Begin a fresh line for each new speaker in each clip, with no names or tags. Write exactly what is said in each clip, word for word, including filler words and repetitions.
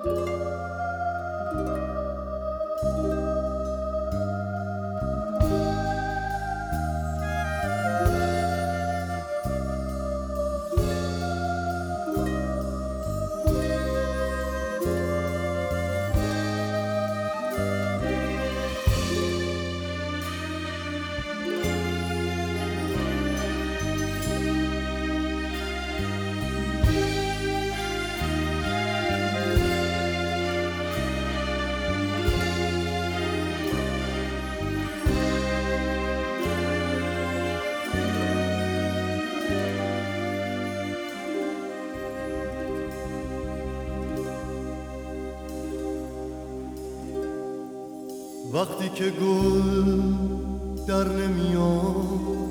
وقتی که گل در نمیاد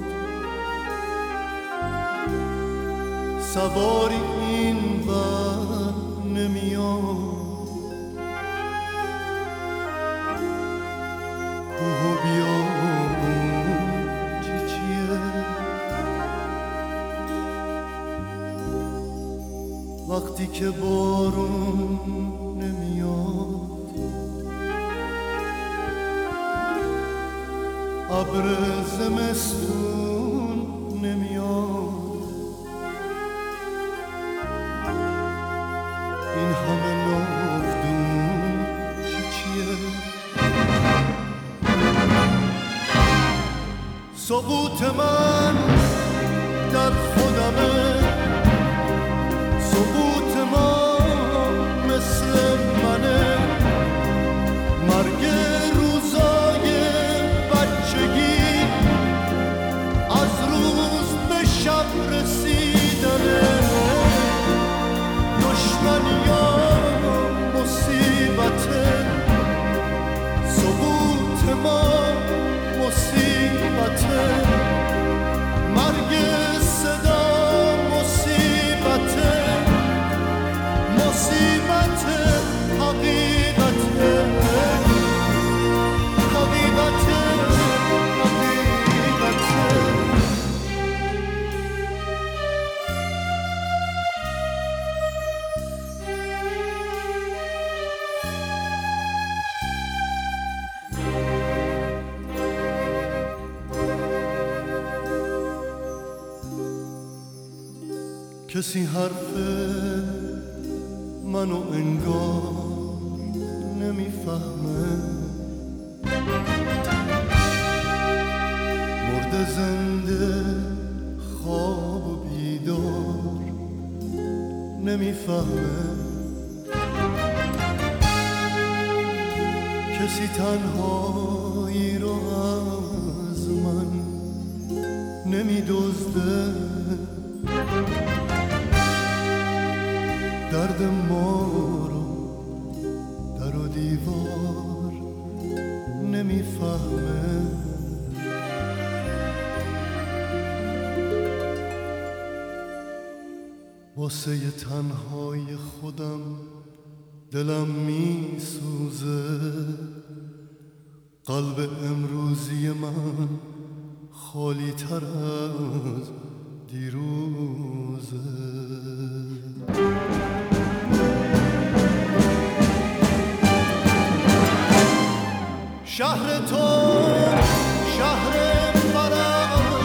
سواری این ور نمیاد کوه و بیابون چی چیه وقتی که بارون نمیاد ابر زمستون نمیاد این همه ناودون چی چیه سقوط من در خودمه سقوط ما مثل منه مرگ شب رسیدنه دشمنی ها مصیبته سقوط ما مصیبته مرگ صدا مصیبته مصیبته حقیقته حقیقته کسی حرف منو انگار نمیفهمه مرده زنده خواب و بیدار نمیفهمه کسی تنهایی رو از من نمیدزده درد ما رو در و دیوار نمیفهمه واسه تنهای خودم دلم میسوزه قلب امروزی من خالی تر از دیروزه شهر تو شهر فرح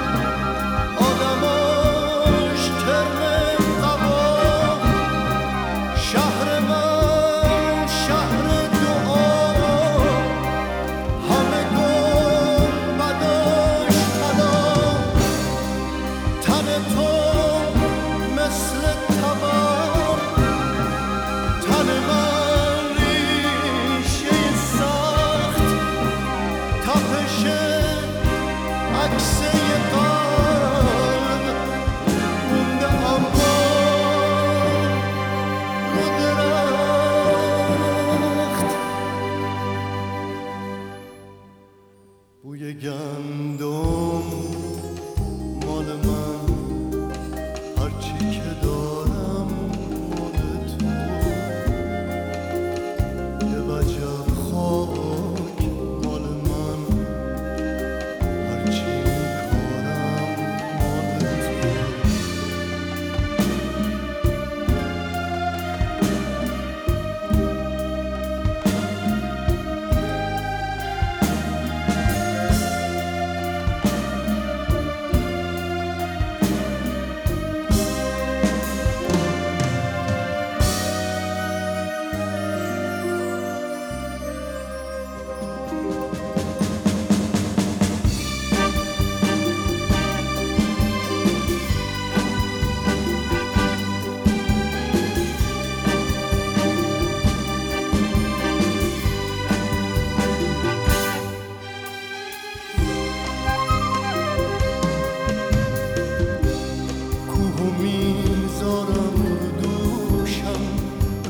آدماش کرم قبا شهر من شهر دعا همه گل بداش خدا تن تو مثل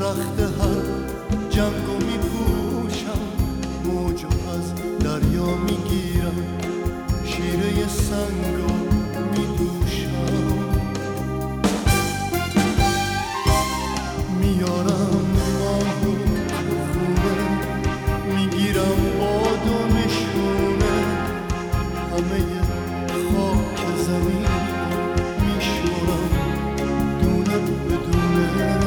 رخت هر جنگو میپوشم، موجو از دریا میگیرم، شیره سنگو میدوشم. میارم ماهو تو خونه، میگیرم باد و نشونه، همه خاک زمین میشورم دونه بدونه.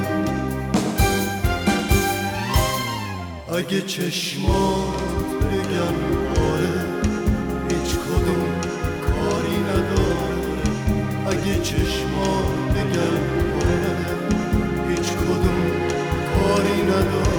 اگه چشمات بگن آره، هیچ کدوم کاری نداره. اگه چشمات بگن آره، هیچ کدوم کاری نداره.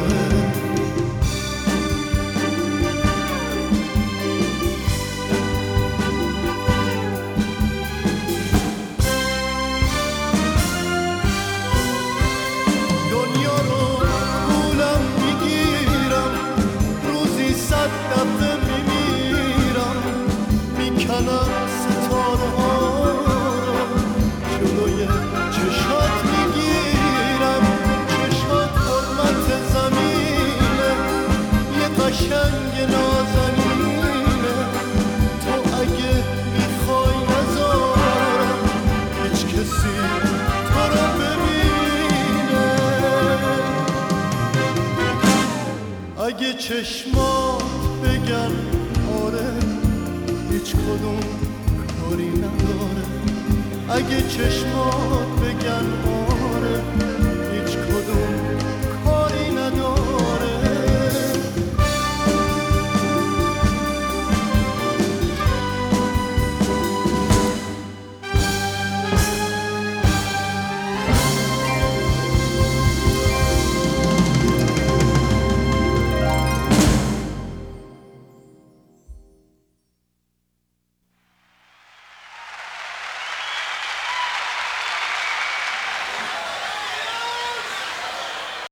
دنیا رو گولم میگیرم، روزی صد دفعه میمیرم، میکنم ستاره ها رو جلوی چشات میگیرم. چشات حرمت زمینه، یه قشنگ نازنینه. تو اگه میخوای نذارم هیچ کسی تو رو ببینه. اگه چشمات بگن آره، هیچ کدوم کاری نداره. اگه چشمات بگن آره،